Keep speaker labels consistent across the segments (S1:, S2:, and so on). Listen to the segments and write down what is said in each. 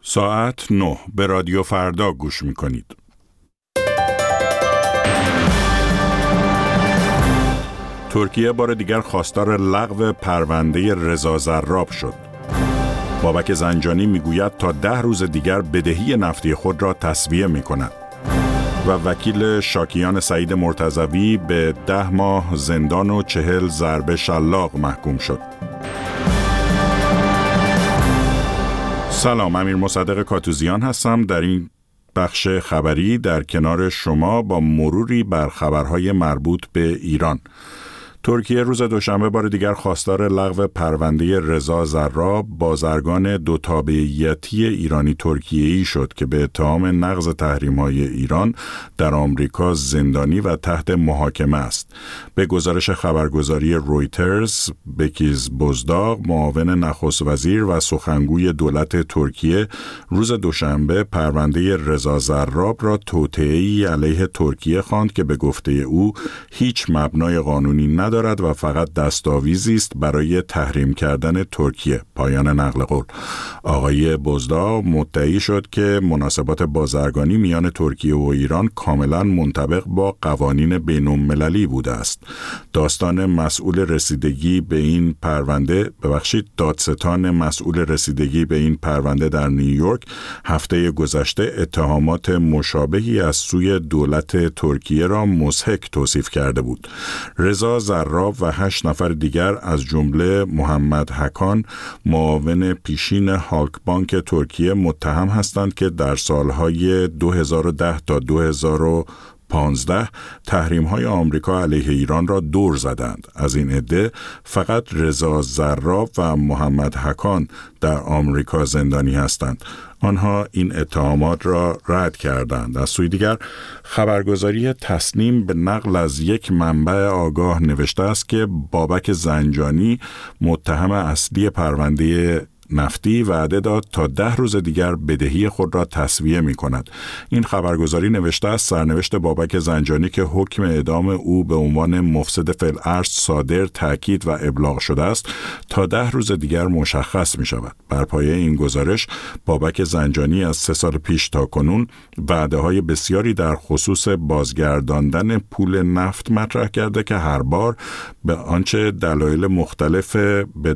S1: ساعت 9 به رادیو فردا گوش می‌کنید. ترکیه بار دیگر خواستار لغو پرونده رضا زراب شد. بابک زنجانی میگوید تا 10 روز دیگر بدهی نفتی خود را تسویه می‌کند. و وکیل شاکیان سعید مرتضوی به 10 ماه زندان و 40 ضربه شلاق محکوم شد. سلام، امیر مصدق کاتوزیان هستم. در این بخش خبری در کنار شما با مروری بر خبرهای مربوط به ایران. ترکیه روز دوشنبه بار دیگر خواستار لغو پرونده رضا زراب، بازرگان دو تابعیتی ایرانی ترکیه‌ای شد که به اتهام نقض تحریم‌های ایران در آمریکا زندانی و تحت محاکمه است. به گزارش خبرگزاری رویترز، بکیز بزداغ، معاون نخست وزیر و سخنگوی دولت ترکیه، روز دوشنبه پرونده رضا زراب را توطئه‌ای علیه ترکیه خواند که به گفته او هیچ مبنای قانونی ندارد و فقط دستاویزی است برای تحریم کردن ترکیه. پایان نقل قول. آقای بزداغ مدعی شد که مناسبات بازرگانی میان ترکیه و ایران کاملا منطبق با قوانین بین‌المللی بوده است. داستان مسئول رسیدگی به این پرونده، دادستان مسئول رسیدگی به این پرونده در نیویورک هفته گذشته اتهامات مشابهی از سوی دولت ترکیه را مضحک توصیف کرده بود. رضا زراب و 8 نفر دیگر از جمله محمد حکان، معاون پیشین هالک بانک ترکیه، متهم هستند که در سالهای 2010 تا 2015 تحریم‌های آمریکا علیه ایران را دور زدند. از این عده فقط رضا زراب و محمد حکان در آمریکا زندانی هستند. آنها این اتهامات را رد کردند. از سوی دیگر خبرگزاری تسنیم به نقل از یک منبع آگاه نوشته است که بابک زنجانی، متهم اصلی پرونده نفتی، وعده داد تا 10 روز دیگر بدهی خود را تسویه می کند. این خبرگزاری نوشته است سرنوشت بابک زنجانی که حکم اعدام او به عنوان مفسد فی‌الارض صادر، تأکید و ابلاغ شده است، تا 10 روز دیگر مشخص می شود. بر پایه این گزارش بابک زنجانی از 3 سال پیش تا کنون وعده های بسیاری در خصوص بازگرداندن پول نفت مطرح کرده که هر بار به آنچه دلایل مختلف به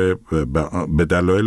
S1: دلایل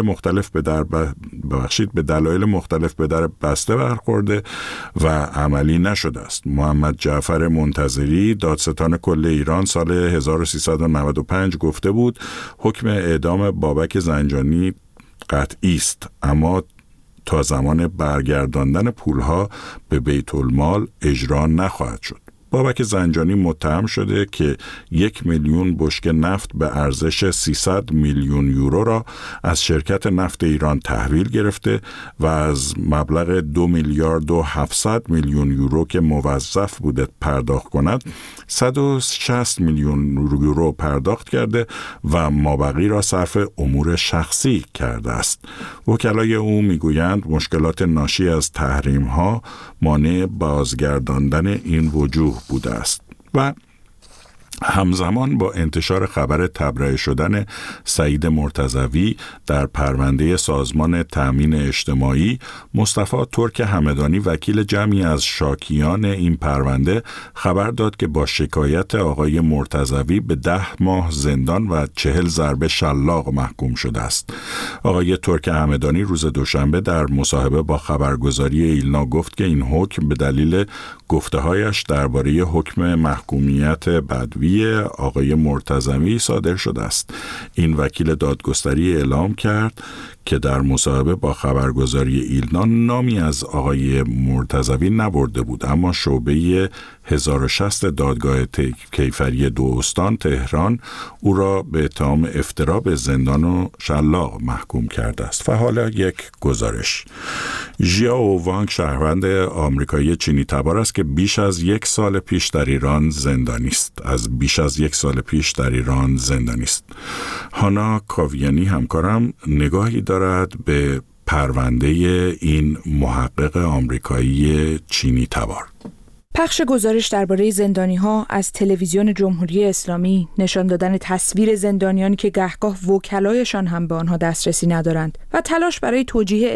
S1: مختلف به در بسته برخورده و عملی نشده است. محمد جعفر منتظری، دادستان کل ایران، سال 1395 گفته بود حکم اعدام بابک زنجانی قطعی است، اما تا زمان برگرداندن پولها به بیت المال اجرا نخواهد شد. بابک زنجانی متهم شده که 1 میلیون بشکه نفت به ارزش 300 میلیون یورو را از شرکت نفت ایران تحویل گرفته و از مبلغ 2 میلیارد و 700 میلیون یورو که موظف بوده پرداخت کند 160 میلیون یورو پرداخت کرده و مابقی را صرف امور شخصی کرده است. وکلای او میگویند مشکلات ناشی از تحریم‌ها مانع بازگرداندن این وجوه بوده است. و همزمان با انتشار خبر تبرئه شدن سعید مرتضوی در پرونده سازمان تأمین اجتماعی، مصطفی ترک همدانی، وکیل جمعی از شاکیان این پرونده، خبر داد که با شکایت آقای مرتضوی به 10 ماه زندان و 40 ضربه شلاق محکوم شده است. آقای ترک همدانی روز دوشنبه در مصاحبه با خبرگزاری ایلنا گفت که این حکم به دلیل گفته‌هایش درباره حکم محکومیت بدوی آقای مرتضوی صادر شده است. این وکیل دادگستری اعلام کرد که در مصاحبه با خبرگزاری ایلنا نامی از آقای مرتضوی نبرده بود، اما شعبه 1060 دادگاه کیفری 2 استان تهران او را به اتهام افترا به زندان و شلاق محکوم کرده است. و حالا یک گزارش. ژیائو وانگ شهروند آمریکایی چینی تبار است که بیش از 1 سال پیش در ایران زندانی است. هانا کاویانی همکارم نگاهی دارد به پرونده این محقق آمریکایی چینی تبار.
S2: پخش گزارش درباره زندانی‌ها از تلویزیون جمهوری اسلامی، نشان دادن تصویر زندانیانی که گهگاه وکلایشان هم به آنها دسترسی ندارند و تلاش برای توجیه